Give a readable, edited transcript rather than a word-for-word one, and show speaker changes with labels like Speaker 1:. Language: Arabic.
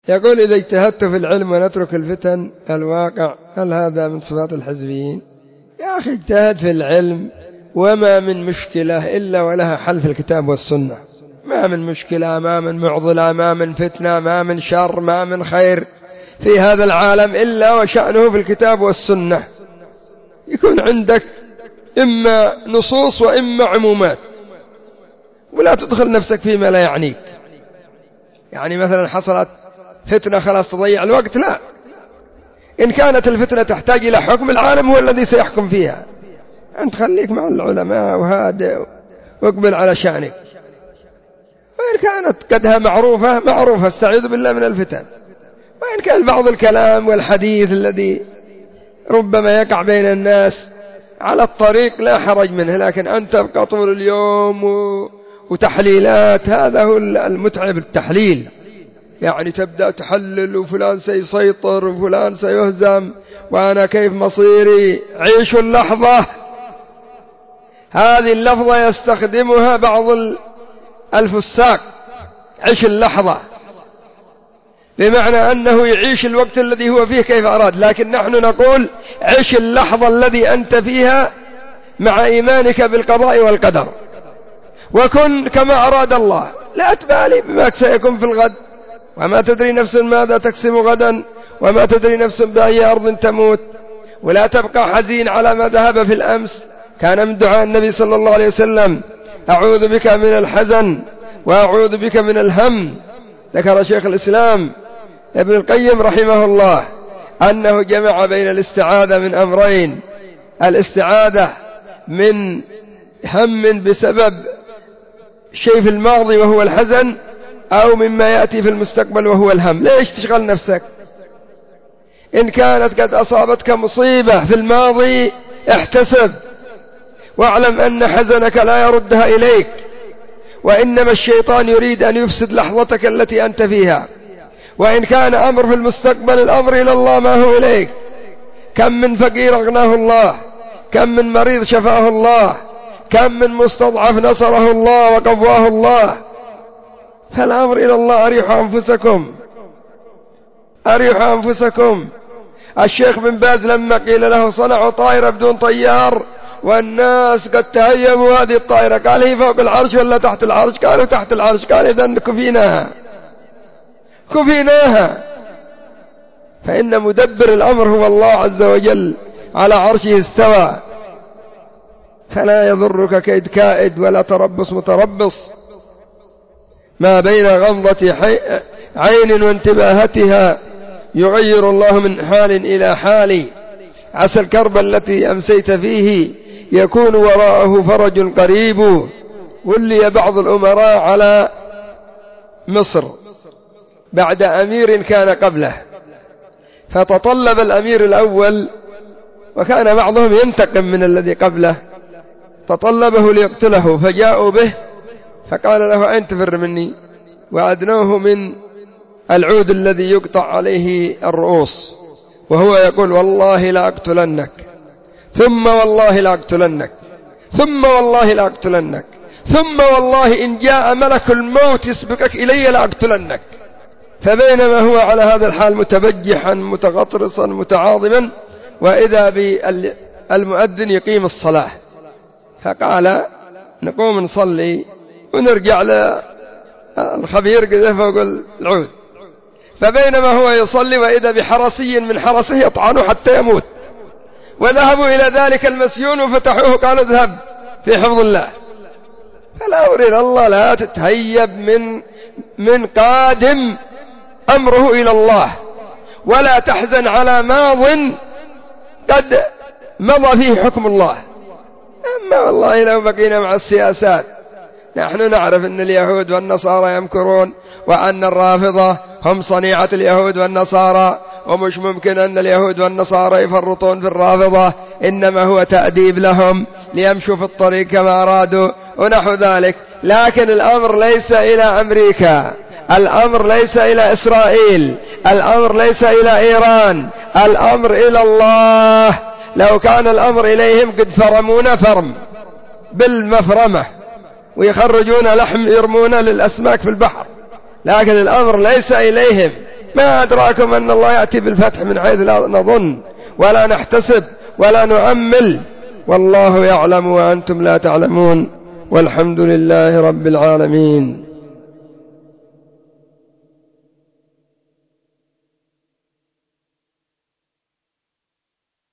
Speaker 1: يقول إذا اجتهدت في العلم ونترك الفتن الواقع، هل هذا من صفات الحزبيين؟ يا أخي اجتهد في العلم وما من مشكلة إلا ولها حل في الكتاب والسنة. ما من مشكلة، ما من معضلة، ما من فتنة، ما من شر، ما من خير في هذا العالم إلا وشأنه في الكتاب والسنة. يكون عندك إما نصوص وإما عمومات، ولا تدخل نفسك فيما لا يعنيك. يعني مثلا حصلت فتنة خلاص تضيع الوقت، لا، إن كانت الفتنة تحتاج إلى حكم، العالم هو الذي سيحكم فيها، أنت خليك مع العلماء وهذا واقبل على شأنك. وإن كانت قدها معروفة استعيذ بالله من الفتن. وإن كان بعض الكلام والحديث الذي ربما يقع بين الناس على الطريق لا حرج منه، لكن أن تبقى طول اليوم وتحليلات، هذا هو المتعب، التحليل. يعني تبدأ تحلل وفلان سيسيطر وفلان سيهزم وأنا كيف مصيري. عيشوا اللحظة. هذه اللفظة يستخدمها بعض الفساق، عيش اللحظة، بمعنى أنه يعيش الوقت الذي هو فيه كيف أراد. لكن نحن نقول عيش اللحظة الذي أنت فيها مع إيمانك بالقضاء والقدر، وكن كما أراد الله، لا تبالي بما سيكون في الغد، وما تدري نفس ماذا تكسب غدا، وما تدري نفس بأي أرض تموت. ولا تبقى حزين على ما ذهب في الأمس. كان من دعاء النبي صلى الله عليه وسلم أعوذ بك من الحزن وأعوذ بك من الهم. ذكر شيخ الإسلام ابن القيم رحمه الله أنه جمع بين الاستعاذة من أمرين: الاستعاذة من هم بسبب شيء في الماضي وهو الحزن، أو مما يأتي في المستقبل وهو الهم. ليش تشغل نفسك؟ إن كانت قد أصابتك مصيبة في الماضي احتسب، واعلم أن حزنك لا يردها إليك، وإنما الشيطان يريد أن يفسد لحظتك التي أنت فيها. وإن كان أمر في المستقبل، الأمر إلى الله ما هو إليك. كم من فقير أغناه الله، كم من مريض شفاه الله، كم من مستضعف نصره الله وقواه الله. فالأمر إلى الله. أريحوا أنفسكم. الشيخ بن باز لما قيل له صنعوا طائرة بدون طيار والناس قد تهيموا هذه الطائرة، قال هي فوق العرش ولا تحت العرش؟ قالوا تحت العرش. قال إذن كفيناها. فإن مدبر الأمر هو الله عز وجل، على عرشه استوى. فلا يضرك كيد كائد ولا تربص متربص. ما بين غمضة عين وانتباهتها يغير الله من حال إلى حال. عسى الكرب التي أمسيت فيه يكون وراءه فرج قريب. ولي بعض الأمراء على مصر بعد أمير كان قبله، فتطلب الأمير الأول، وكان بعضهم ينتقم من الذي قبله، تطلبه ليقتله، فجاءوا به فقال له أين تفر مني؟ وأدنوه من العود الذي يقطع عليه الرؤوس، وهو يقول والله لا أقتلنك، ثم والله لا أقتلنك، ثم والله لا أقتلنك، ثم والله إن جاء ملك الموت يسبقك إلي لا أقتلنك. فبينما هو على هذا الحال متبجحا متغطرسا متعاظما، وإذا بالمؤذن يقيم الصلاة، فقال نقوم نصلي ونرجع للخبير قذف فوق العود. فبينما هو يصلي وإذا بحرسي من حرسه يطعنه حتى يموت، وذهبوا إلى ذلك المسيون وفتحوه قالوا اذهب في حفظ الله. فلا أريد الله، لا تتهيب من قادم أمره إلى الله، ولا تحزن على ماض قد مضى فيه حكم الله. أما والله لو بقينا مع السياسات، نحن نعرف أن اليهود والنصارى يمكرون، وأن الرافضة هم صنيعة اليهود والنصارى، ومش ممكن أن اليهود والنصارى يفرطون في الرافضة، إنما هو تأديب لهم ليمشوا في الطريق كما أرادوا ونحو ذلك. لكن الأمر ليس إلى أمريكا، الأمر ليس إلى إسرائيل، الأمر ليس إلى إيران، الأمر إلى الله. لو كان الأمر إليهم قد فرمونا فرم بالمفرمة ويخرجون لحم يرمون للأسماك في البحر، لكن الأمر ليس إليهم. ما أدراكم أن الله يأتي بالفتح من حيث لا نظن ولا نحتسب ولا نؤمل، والله يعلم وأنتم لا تعلمون، والحمد لله رب العالمين.